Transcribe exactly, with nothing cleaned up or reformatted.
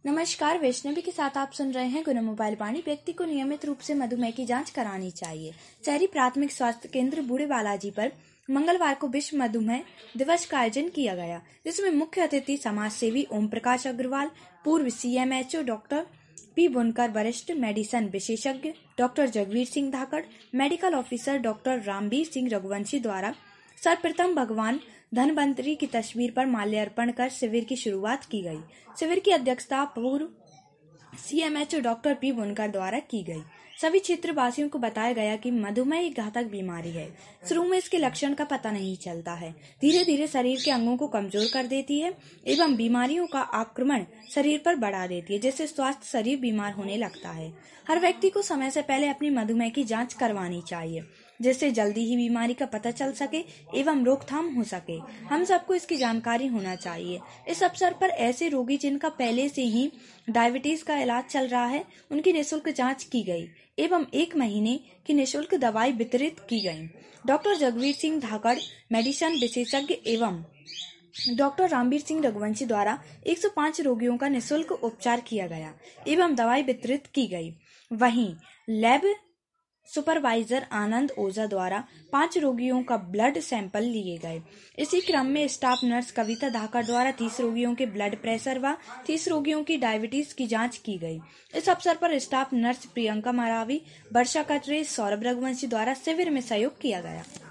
नमस्कार, वैष्णवी के साथ आप सुन रहे हैं गुना मोबाइल वाणी। व्यक्ति को नियमित रूप से मधुमेह की जांच करानी चाहिए। शहरी प्राथमिक स्वास्थ्य केंद्र बूढ़े बालाजी पर मंगलवार को विश्व मधुमेह दिवस का आयोजन किया गया, जिसमें मुख्य अतिथि समाज सेवी ओम प्रकाश अग्रवाल, पूर्व सीएमएचओ डॉक्टर पी बुनकर, वरिष्ठ मेडिसिन विशेषज्ञ doctor Jagveer Singh Dhakad, medical officer doctor Rambir Singh Raghuvanshi द्वारा सर्वप्रथम भगवान धनवंतरी की तस्वीर पर माल्यार्पण कर शिविर की शुरुआत की गई। शिविर की अध्यक्षता पूर्व सीएमएचओ डॉक्टर पी बुनकर द्वारा की गई। सभी क्षेत्रवासियों को बताया गया कि मधुमेह एक घातक बीमारी है। शुरू में इसके लक्षण का पता नहीं चलता है, धीरे धीरे शरीर के अंगों को कमजोर कर देती है एवं बीमारियों का आक्रमण शरीर पर बढ़ा देती है, जिससे स्वास्थ्य शरीर बीमार होने लगता है। हर व्यक्ति को समय से पहले अपनी मधुमेह की जांच करवानी चाहिए, जिससे जल्दी ही बीमारी का पता चल सके एवं रोकथाम हो सके। हम सबको इसकी जानकारी होना चाहिए। इस अवसर पर ऐसे रोगी जिनका पहले से ही डायबिटीज का इलाज चल रहा है, उनकी निःशुल्क जांच की गई एवं एक महीने की निःशुल्क दवाई वितरित की गई। डॉक्टर जगवीर सिंह धाकड़ मेडिसिन विशेषज्ञ एवं डॉक्टर रामबीर सिंह रघुवंशी द्वारा एक सौ पाँच रोगियों का निःशुल्क उपचार किया गया एवं दवाई वितरित की गई। वहीं लैब सुपरवाइजर आनंद ओझा द्वारा पांच रोगियों का ब्लड सैंपल लिए गए। इसी क्रम में स्टाफ नर्स कविता धाकड़ द्वारा तीस रोगियों के ब्लड प्रेशर व तीस रोगियों की डायबिटीज की जांच की गई। इस अवसर पर स्टाफ नर्स प्रियंका मरावी, वर्षा कटरे, सौरभ रघुवंशी द्वारा शिविर में सहयोग किया गया।